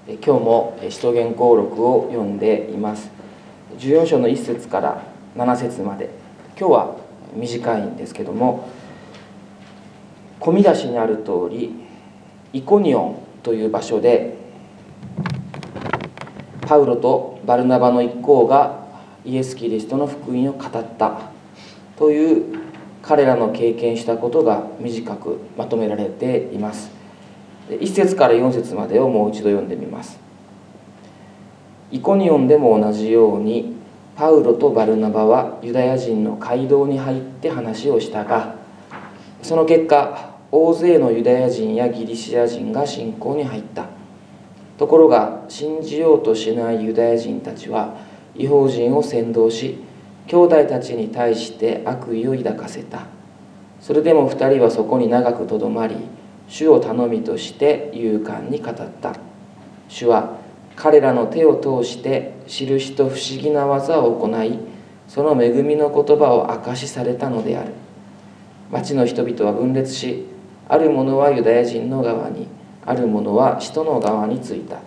今日も使徒言行録を読んでいます。14章の1節から7節まで。今日は短いんですけども、込み出しにある通りイコニオンという場所でパウロとバルナバの一行がイエス・キリストの福音を語ったという彼らの経験したことが短くまとめられています。1節から4節までをもう一度読んでみます。イコニオンでも同じようにパウロとバルナバはユダヤ人の街道に入って話をしたが、その結果大勢のユダヤ人やギリシア人が信仰に入った。ところが信じようとしないユダヤ人たちは異邦人を扇動し、兄弟たちに対して悪意を抱かせた。それでも2人はそこに長くとどまり、主を頼みとして勇敢に語った。主は彼らの手を通して印と不思議な技を行い、その恵みの言葉を証しされたのである。町の人々は分裂し、ある者はユダヤ人の側に、ある者は使徒の側についた。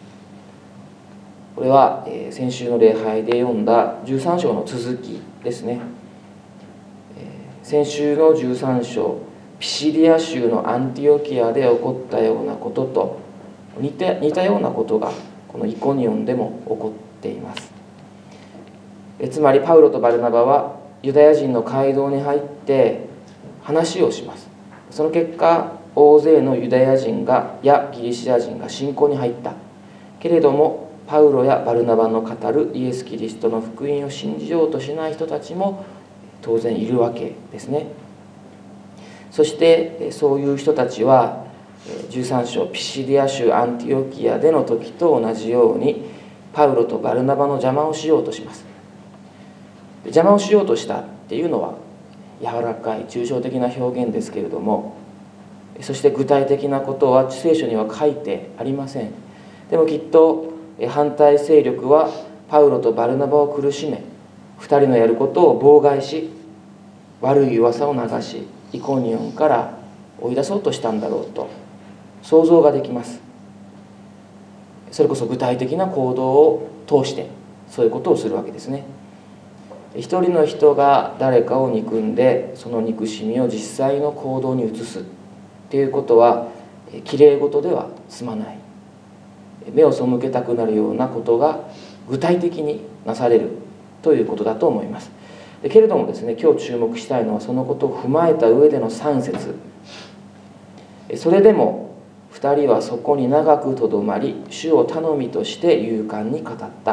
これは先週の礼拝で読んだ13章の続きですね。先週の13章、ピシディア州のアンティオキアで起こったようなことと似たようなことがこのイコニオンでも起こっています。つまりパウロとバルナバはユダヤ人の街道に入って話をします。その結果、大勢のユダヤ人やギリシア人が信仰に入った。けれどもパウロやバルナバの語るイエス・キリストの福音を信じようとしない人たちも当然いるわけですね。そしてそういう人たちは13章ピシディア州アンティオキアでの時と同じようにパウロとバルナバの邪魔をしようとします。邪魔をしようとしたっていうのは柔らかい抽象的な表現ですけれども、そして具体的なことは聖書には書いてありません。でもきっと反対勢力はパウロとバルナバを苦しめ、2人のやることを妨害し、悪い噂を流し、イコニオンから追い出そうとしたんだろうと想像ができます。それこそ具体的な行動を通してそういうことをするわけですね。一人の人が誰かを憎んで、その憎しみを実際の行動に移すっていうことはきれい事では済まない。目を背けたくなるようなことが具体的になされるということだと思います。けれどもですね、今日注目したいのはそのことを踏まえた上での3節。それでも2人はそこに長くとどまり、主を頼みとして勇敢に語った。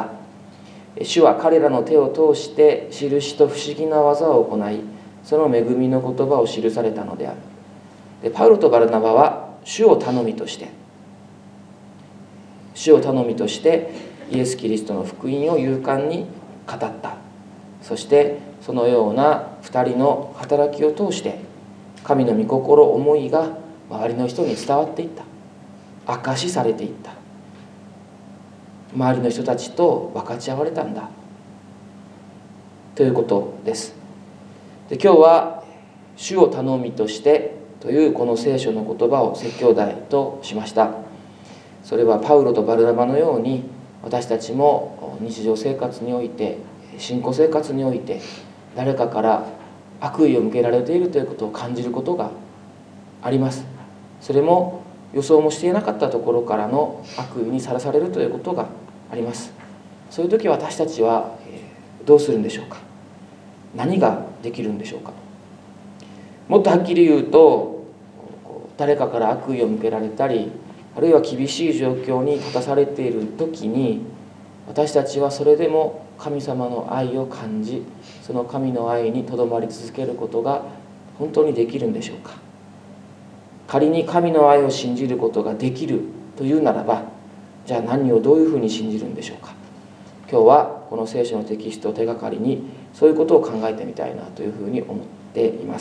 主は彼らの手を通して印と不思議な技を行い、その恵みの言葉を記されたのである。パウロとバルナバは主を頼みとしてイエス・キリストの福音を勇敢に語った。そしてそのような2人の働きを通して神の御心思いが周りの人に伝わっていった。証しされていった。周りの人たちと分かち合われたんだということです。で、今日は主を頼みとしてというこの聖書の言葉を説教題としました。それはパウロとバルナバのように私たちも日常生活において、信仰生活において誰かから悪意を向けられているということを感じることがあります。それも予想もしていなかったところからの悪意にさらされるということがあります。そういう時私たちはどうするんでしょうか。何ができるんでしょうか。もっとはっきり言うと、誰かから悪意を向けられたり、あるいは厳しい状況に立たされている時に、私たちはそれでも神様の愛を感じ、その神の愛にとどまり続けることが本当にできるんでしょうか。仮に神の愛を信じることができるというならば、じゃあ何をどういうふうに信じるんでしょうか。今日はこの聖書のテキストを手がかりにそういうことを考えてみたいなというふうに思っています。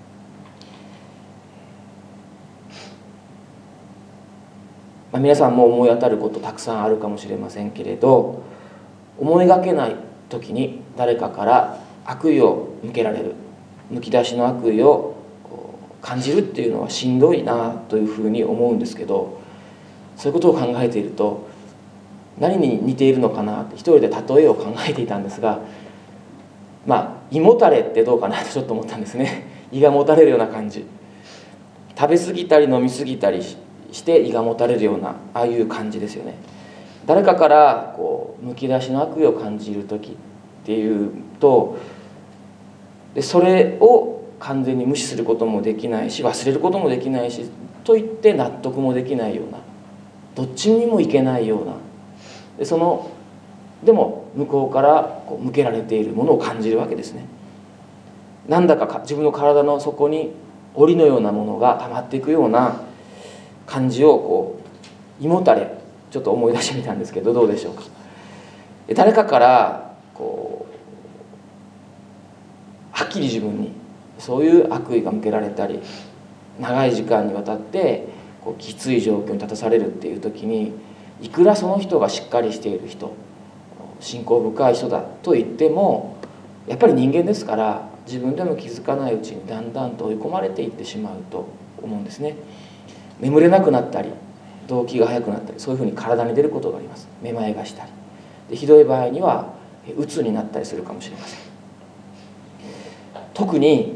皆さんも思い当たることたくさんあるかもしれませんけれど、思いがけない時に誰かから悪意を向けられる、むき出しの悪意を感じるっていうのはしんどいなというふうに思うんですけど、 そういうことを考えていると、何に似ているのかなって一人で例えを考えていたんですが、胃もたれってどうかなとちょっと思ったんですね。胃がもたれるような感じ、食べ過ぎたり飲み過ぎたりして胃がもたれるような、ああいう感じですよね。誰かからむき出しの悪意を感じる時っていうと、それを完全に無視することもできないし、忘れることもできないし、と言って納得もできないような、どっちにもいけないような、でも向こうから向けられているものを感じるわけですね。なんだか自分の体の底に檻のようなものが溜まっていくような感じを胃もたれ、ちょっと思い出してみたんですけど、どうでしょうか。誰かからはっきり自分にそういう悪意が向けられたり、長い時間にわたってきつい状況に立たされるっていう時に、いくらその人がしっかりしている人、信仰深い人だと言っても、やっぱり人間ですから、自分でも気づかないうちにだんだんと追い込まれていってしまうと思うんですね。眠れなくなったり、動悸が速くなったり、そういうふうに体に出ることがあります。めまいがしたりで、ひどい場合にはうつになったりするかもしれません。特に、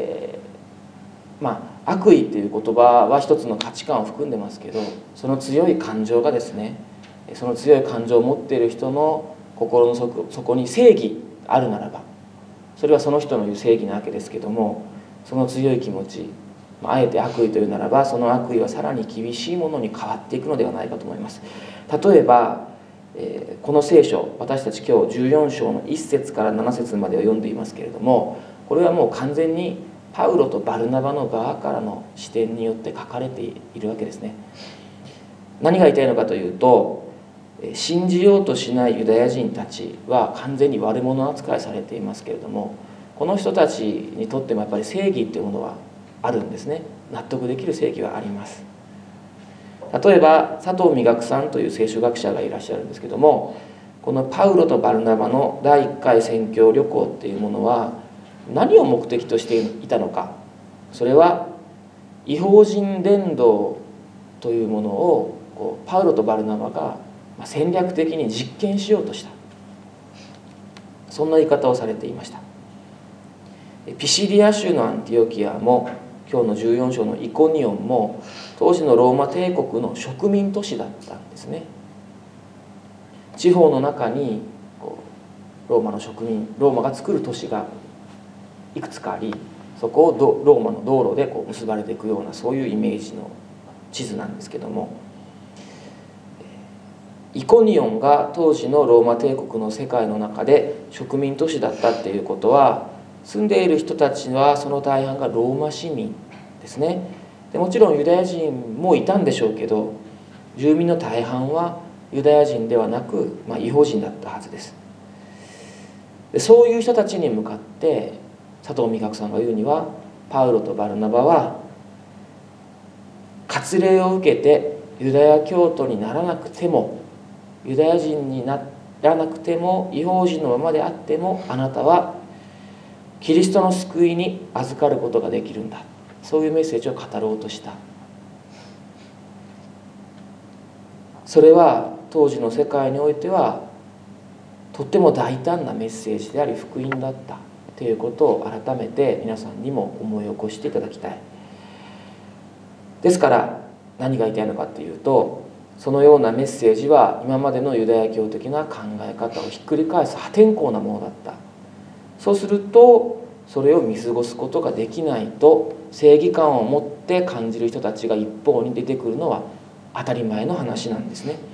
悪意っていう言葉は一つの価値観を含んでますけど、その強い感情がですね、その強い感情を持っている人の心の底に正義あるならば、それはその人の言う正義なわけですけども、その強い気持ち、あえて悪意というならば、その悪意はさらに厳しいものに変わっていくのではないかと思います。例えば、この聖書、私たち今日14章の1節から7節までを読んでいますけれども、これはもう完全にパウロとバルナバの側からの視点によって書かれているわけですね。何が言いたいのかというと、信じようとしないユダヤ人たちは完全に悪者扱いされていますけれども、この人たちにとってもやっぱり正義っていうものはあるんですね。納得できる正義はあります。例えば佐藤美学さんという聖書学者がいらっしゃるんですけども、このパウロとバルナバの第1回宣教旅行っていうものは何を目的としていたのか。それは異邦人伝道というものをパウロとバルナバが戦略的に実験しようとした、そんな言い方をされていました。ピシディア州のアンティオキアも、今日の14章のイコニオンも、当時のローマ帝国の植民都市だったんですね。地方の中にローマが作る都市がいくつかあり、そこをローマの道路で結ばれていくような、そういうイメージの地図なんですけども、イコニオンが当時のローマ帝国の世界の中で植民都市だったっていうことは、住んでいる人たちはその大半がローマ市民ですね。でもちろんユダヤ人もいたんでしょうけど、住民の大半はユダヤ人ではなく、異邦人だったはずです。でそういう人たちに向かって佐藤美学さんが言うには、パウロとバルナバは割礼を受けてユダヤ教徒にならなくても、ユダヤ人にならなくても、異邦人のままであっても、あなたはキリストの救いに預かることができるんだ、そういうメッセージを語ろうとした。それは当時の世界においてはとっても大胆なメッセージであり福音だったということを改めて皆さんにも思い起こしていただきたい。ですから何が言いたいのかというと、そのようなメッセージは今までのユダヤ教的な考え方をひっくり返す破天荒なものだった。そうするとそれを見過ごすことができないと、正義感を持って感じる人たちが一方に出てくるのは当たり前の話なんですね。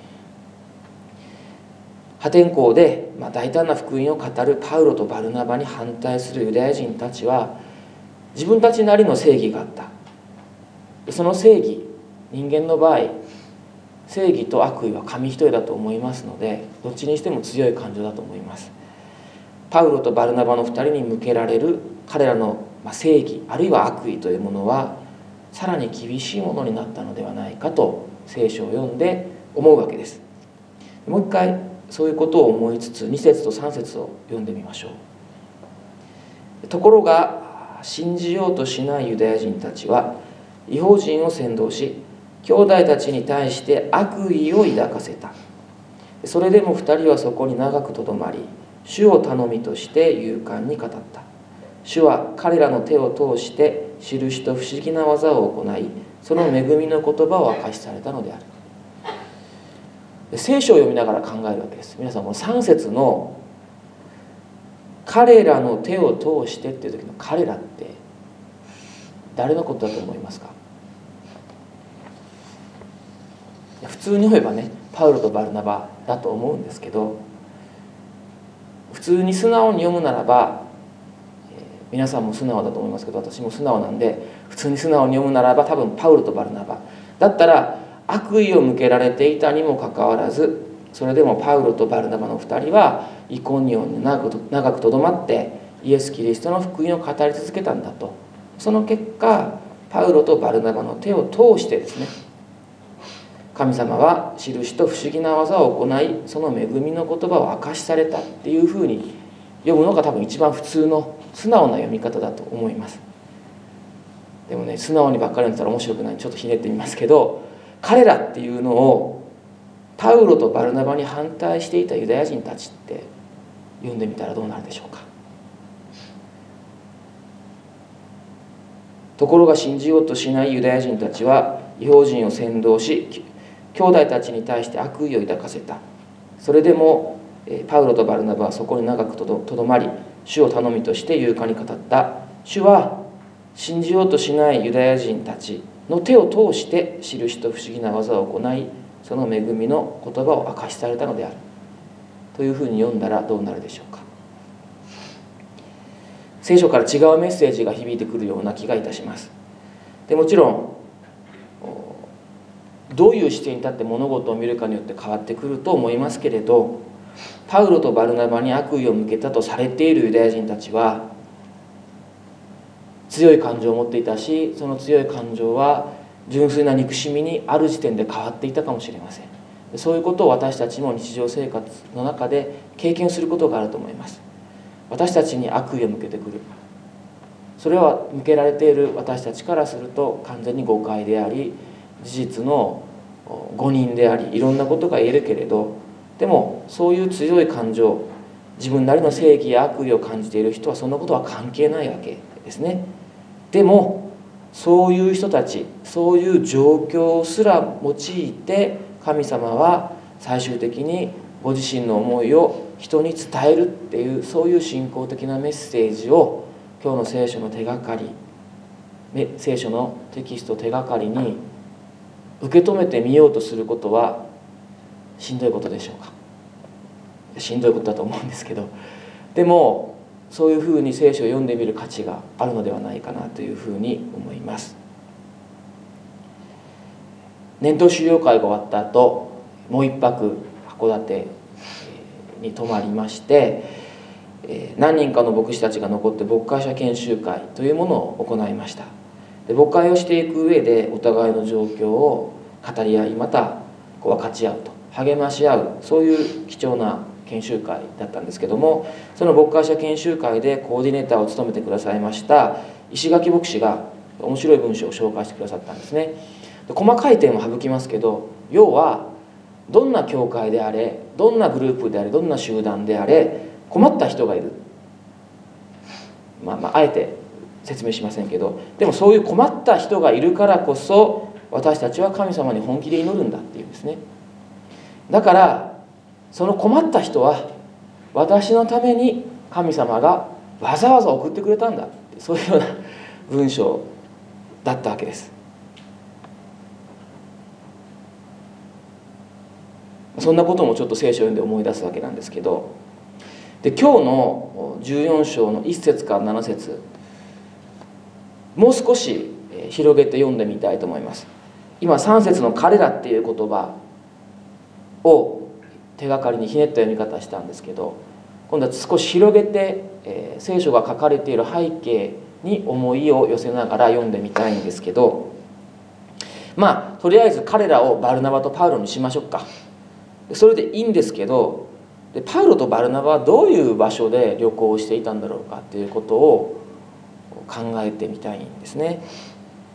破天荒で大胆な福音を語るパウロとバルナバに反対するユダヤ人たちは、自分たちなりの正義があった。その正義、人間の場合正義と悪意は紙一重だと思いますので、どっちにしても強い感情だと思います。パウロとバルナバの2人に向けられる彼らの正義あるいは悪意というものはさらに厳しいものになったのではないかと聖書を読んで思うわけです。もう一回そういうことを思いつつ2節と3節を読んでみましょう。ところが信じようとしないユダヤ人たちは異邦人を扇動し、 兄弟たちに対して悪意を抱かせた。それでも2人はそこに長くとどまり、主を頼みとして勇敢に語った。主は彼らの手を通して印と不思議な技を行い、その恵みの言葉を明かしされたのである。聖書を読みながら考えるわけです。皆さん、この3節の彼らの手を通してっていう時の彼らって誰のことだと思いますか？普通に言えばね、パウロとバルナバだと思うんですけど、普通に素直に読むならば、皆さんも素直だと思いますけど、私も素直なんで、普通に素直に読むならば多分パウロとバルナバだったら、悪意を向けられていたにもかかわらず、それでもパウロとバルナバの2人はイコニオンに長くとどまってイエス・キリストの福音を語り続けたんだと。その結果、パウロとバルナバの手を通してですね、神様は印と不思議な技を行い、その恵みの言葉を明かしされたっていうふうに読むのが多分一番普通の素直な読み方だと思います。でもね、素直にばっかり読んでたら面白くないんでちょっとひねってみますけど、彼らっていうのをパウロとバルナバに反対していたユダヤ人たちって読んでみたらどうなるでしょうか。ところが信じようとしないユダヤ人たちは異邦人を扇動し、兄弟たちに対して悪意を抱かせた。それでもパウロとバルナバはそこに長くとどまり、主を頼みとして勇敢に語った。主は信じようとしないユダヤ人たちの手を通して印と不思議な技を行い、その恵みの言葉を明かしされたのであるというふうに読んだらどうなるでしょうか。聖書から違うメッセージが響いてくるような気がいたします。でもちろんどういう視点に立って物事を見るかによって変わってくると思いますけれど、パウロとバルナバに悪意を向けたとされているユダヤ人たちは強い感情を持っていたし、その強い感情は純粋な憎しみにある時点で変わっていたかもしれません。そういうことを私たちも日常生活の中で経験することがあると思います。私たちに悪意を向けてくる、それは向けられている私たちからすると完全に誤解であり、事実の誤認であり、いろんなことが言えるけれど、でもそういう強い感情、自分なりの正義や悪意を感じている人はそんなことは関係ないわけですね。でもそういう人たち、そういう状況すら用いて神様は最終的にご自身の思いを人に伝えるっていう、そういう信仰的なメッセージを今日の聖書の手がかり、聖書のテキストを手がかりに受け止めてみようとすることはしんどいことでしょうか。しんどいことだと思うんですけど、でもそういうふうに聖書を読んでみる価値があるのではないかなというふうに思います。年頭修了会が終わった後、もう一泊函館に泊まりまして、何人かの牧師たちが残って牧会者研修会というものを行いました。で、牧会をしていく上でお互いの状況を語り合い、また分かち合うと、励まし合う、そういう貴重な研修会だったんですけども、その牧会者研修会でコーディネーターを務めてくださいました石垣牧師が面白い文章を紹介してくださったんですね。で、細かい点は省きますけど、要はどんな教会であれ、どんなグループであれ、どんな集団であれ、困った人がいる、あえて説明しませんけど、でもそういう困った人がいるからこそ私たちは神様に本気で祈るんだっていうんですね。だからその困った人は私のために神様がわざわざ送ってくれたんだって、そういうような文章だったわけです。そんなこともちょっと聖書を読んで思い出すわけなんですけど、で、今日の14章の1節から7節、もう少し広げて読んでみたいと思います。今3節の彼らっていう言葉を手がかりにひねった読み方したんですけど、今度は少し広げて、聖書が書かれている背景に思いを寄せながら読んでみたいんですけど、とりあえず彼らをバルナバとパウロにしましょうか。それでいいんですけど、でパウロとバルナバはどういう場所で旅行をしていたんだろうかっていうことを考えてみたいんですね。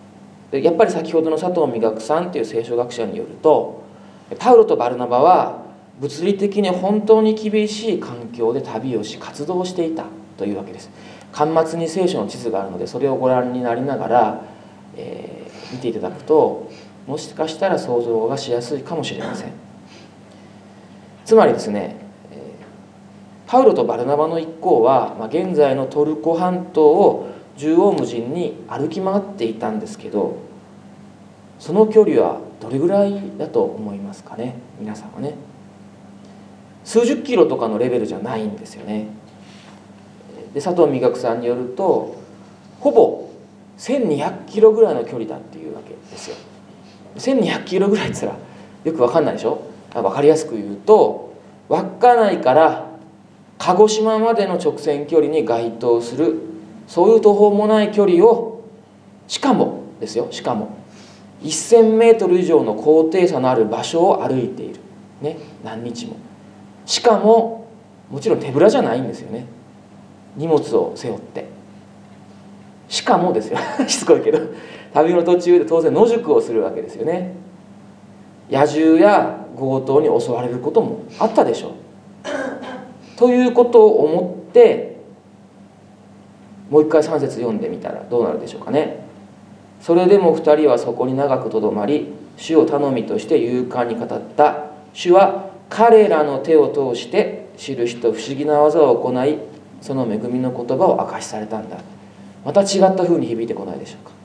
でやっぱり先ほどの佐藤美学さんという聖書学者によると、パウロとバルナバは物理的に本当に厳しい環境で旅をし活動していたというわけです。巻末に聖書の地図があるので、それをご覧になりながら、見ていただくと、もしかしたら想像がしやすいかもしれません。つまりですね、パウロとバルナバの一行は、現在のトルコ半島を縦横無尽に歩き回っていたんですけど、その距離はどれぐらいだと思いますかね、皆さんはね。数十キロとかのレベルじゃないんですよね。で佐藤美学さんによると、ほぼ1200キロぐらいの距離だっていうわけですよ。1200キロぐらいって言ったらよく分かんないでしょ。分かりやすく言うと、稚内から鹿児島までの直線距離に該当する、そういう途方もない距離を、しかもですよ、しかも1000メートル以上の高低差のある場所を歩いている、ね、何日も。しかももちろん手ぶらじゃないんですよね。荷物を背負って、しかもですよしつこいけど、旅の途中で当然野宿をするわけですよね。野獣や強盗に襲われることもあったでしょう。ということを思って、もう一回3節読んでみたらどうなるでしょうかね。それでも2人はそこに長くとどまり、主を頼みとして勇敢に語った。主は彼らの手を通して印と不思議な技を行い、その恵みの言葉を明かしされたんだ。また違った風に響いてこないでしょうか。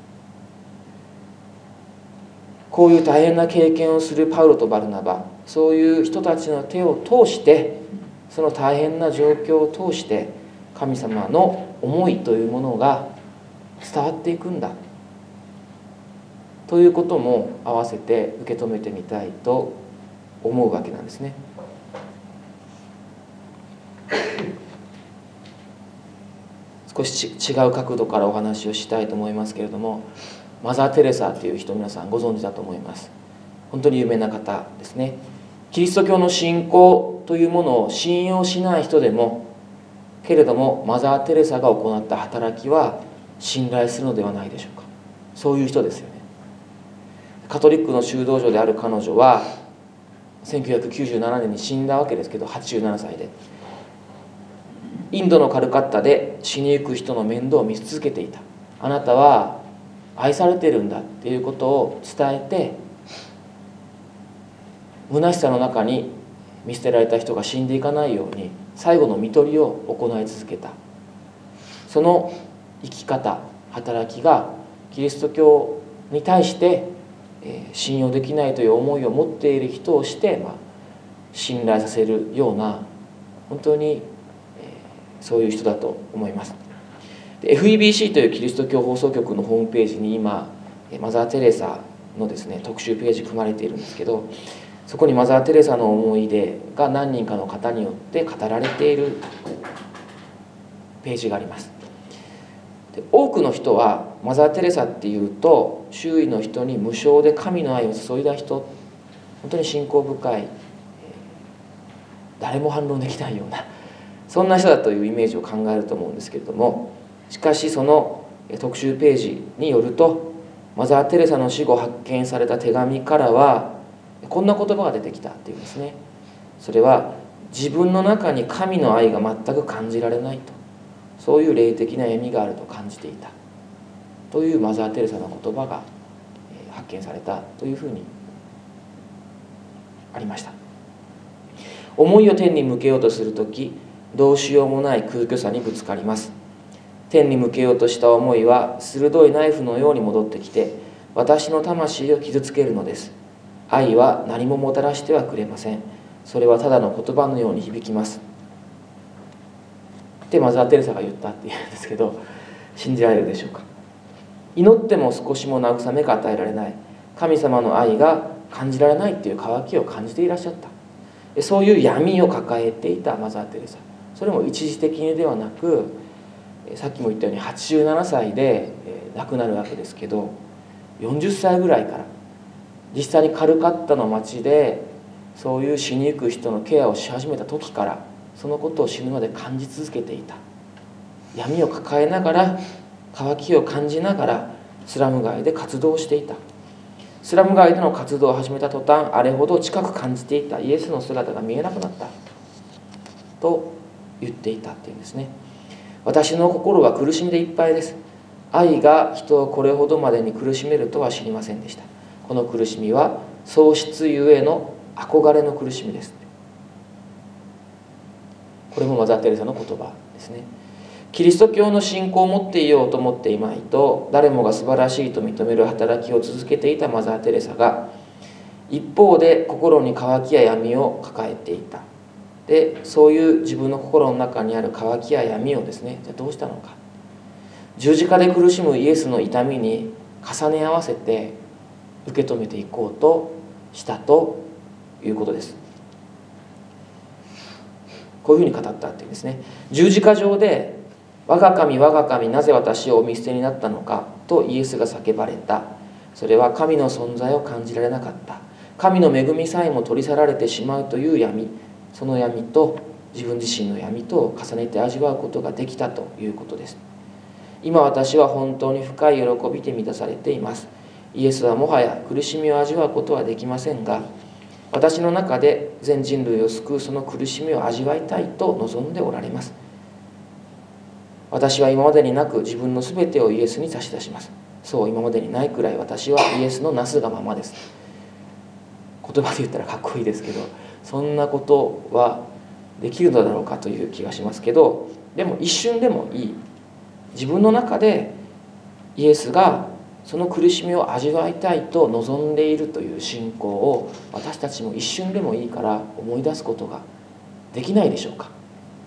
こういう大変な経験をするパウロとバルナバ、そういう人たちの手を通して、その大変な状況を通して神様の思いというものが伝わっていくんだということも合わせて受け止めてみたいと思うわけなんですね。少し違う角度からお話をしたいと思いますけれども、マザー・テレサという人、皆さんご存知だと思います。本当に有名な方ですね。キリスト教の信仰というものを信用しない人でも、けれどもマザー・テレサが行った働きは信頼するのではないでしょうか。そういう人ですよね。カトリックの修道女である彼女は1997年に死んだわけですけど、87歳でインドのカルカッタで死にゆく人の面倒を見続けていた。あなたは愛されているんだっていうことを伝えて、虚しさの中に見捨てられた人が死んでいかないように最後の看取りを行い続けた。その生き方、働きがキリスト教に対して信用できないという思いを持っている人をして、信頼させるような、本当にそういう人だと思います。で FEBC というキリスト教放送局のホームページに今マザー・テレサのですね特集ページ組まれているんですけど、そこにマザー・テレサの思い出が何人かの方によって語られているページがあります。で多くの人はマザー・テレサっていうと、周囲の人に無償で神の愛を注いだ人、本当に信仰深い、誰も反論できないような、そんな人だというイメージを考えると思うんですけれども、しかしその特集ページによると、マザー・テレサの死後発見された手紙からはこんな言葉が出てきたっていうんですね。それは自分の中に神の愛が全く感じられないと、そういう霊的な闇があると感じていたというマザー・テレサの言葉が発見されたというふうにありました。思いを天に向けようとするとき、どうしようもない空虚さにぶつかります。天に向けようとした思いは鋭いナイフのように戻ってきて、私の魂を傷つけるのです。愛は何ももたらしてはくれません。それはただの言葉のように響きますってマザー・テレサが言ったっていうんですけど、信じられるでしょうか。祈っても少しも慰めが与えられない、神様の愛が感じられないっていう渇きを感じていらっしゃった。そういう闇を抱えていたマザー・テレサ、それも一時的にではなく、さっきも言ったように87歳で亡くなるわけですけど、40歳ぐらいから実際にカルカッタの町でそういう死にゆく人のケアをし始めた時から、そのことを死ぬまで感じ続けていた。闇を抱えながら、渇きを感じながらスラム街で活動していた。スラム街での活動を始めた途端、あれほど近く感じていたイエスの姿が見えなくなったと言っていたっていうんですね。私の心は苦しみでいっぱいです。愛が人をこれほどまでに苦しめるとは知りませんでした。この苦しみは喪失ゆえの憧れの苦しみです。これもマザー・テレサの言葉ですね。キリスト教の信仰を持っていようと思っていまいと、誰もが素晴らしいと認める働きを続けていたマザー・テレサが、一方で心に渇きや闇を抱えていた。で、そういう自分の心の中にある渇きや闇をですね、じゃあどうしたのか。十字架で苦しむイエスの痛みに重ね合わせて受け止めていこうとしたということです。こういうふうに語ったっていうんですね。十字架上で我が神我が神なぜ私をお見捨てになったのかとイエスが叫ばれた。それは神の存在を感じられなかった。神の恵みさえも取り去られてしまうという闇、その闇と自分自身の闇とを重ねて味わうことができたということです。今私は本当に深い喜びで満たされています。イエスはもはや苦しみを味わうことはできませんが、私の中で全人類を救うその苦しみを味わいたいと望んでおられます。私は今までになく自分のすべてをイエスに差し出します。そう今までにないくらい私はイエスのなすがままです。言葉で言ったらかっこいいですけど、そんなことはできるのだろうかという気がしますけど、でも一瞬でもいい。自分の中でイエスがその苦しみを味わいたいと望んでいるという信仰を私たちも一瞬でもいいから思い出すことができないでしょうか。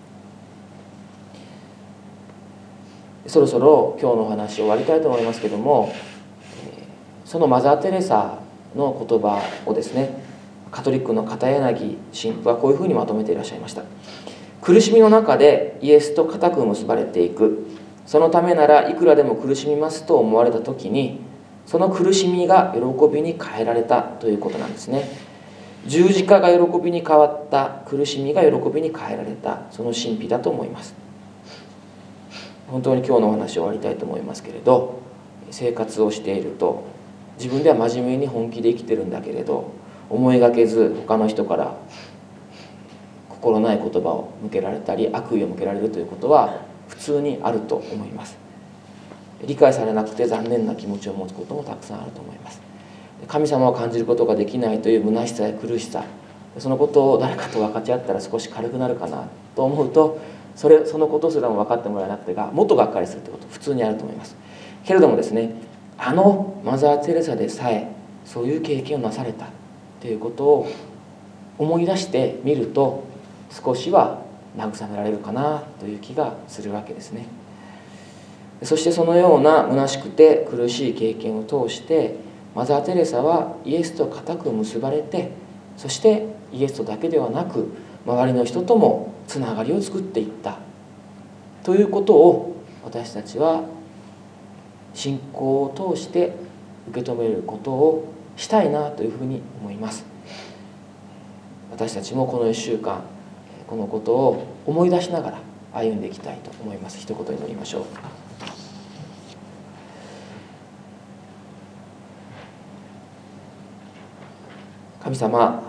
そろそろ今日のお話を終わりたいと思いますけども、そのマザー・テレサの言葉をですね、カトリックの片柳神父はこういうふうにまとめていらっしゃいました。苦しみの中でイエスと固く結ばれていく。そのためならいくらでも苦しみますと思われた時に、その苦しみが喜びに変えられたということなんですね。十字架が喜びに変わった、苦しみが喜びに変えられた、その神秘だと思います。本当に今日のお話を終わりたいと思いますけれど、生活をしていると自分では真面目に本気で生きてるんだけれど、思いがけず他の人から心ない言葉を向けられたり悪意を向けられるということは普通にあると思います。理解されなくて残念な気持ちを持つこともたくさんあると思います。神様を感じることができないという虚しさや苦しさ、そのことを誰かと分かち合ったら少し軽くなるかなと思うと、そのことすらも分かってもらえなくてもっとがっかりするということ普通にあると思います。けれどもですね、あのマザー・テレサでさえそういう経験をなされたということを思い出してみると、少しは慰められるかなという気がするわけですね。そしてそのような虚しくて苦しい経験を通してマザー・テレサはイエスと固く結ばれて、そしてイエスとだけではなく周りの人ともつながりを作っていったということを、私たちは信仰を通して受け止めることをしたいなというふうに思います。私たちもこの1週間このことを思い出しながら歩んでいきたいと思います。一言祈りましょう。神様、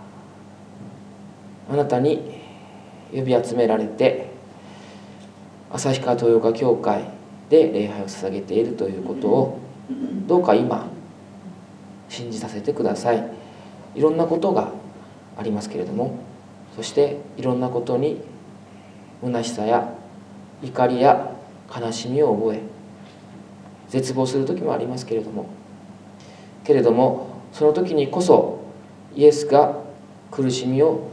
あなたに呼び集められて旭川豊岡教会で礼拝を捧げているということをどうか今信じさせてください。いろんなことがありますけれども、そしていろんなことに虚しさや怒りや悲しみを覚え絶望する時もありますけれども、その時にこそイエスが苦しみを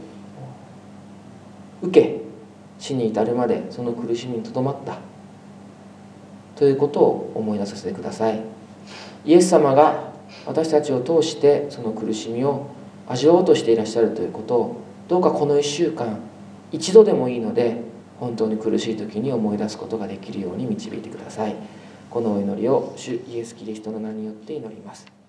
受け死に至るまでその苦しみにとどまったということを思い出させてください。イエス様が私たちを通してその苦しみを味わおうとしていらっしゃるということを、どうかこの1週間一度でもいいので本当に苦しい時に思い出すことができるように導いてください。このお祈りを主イエス・キリストの名によって祈ります。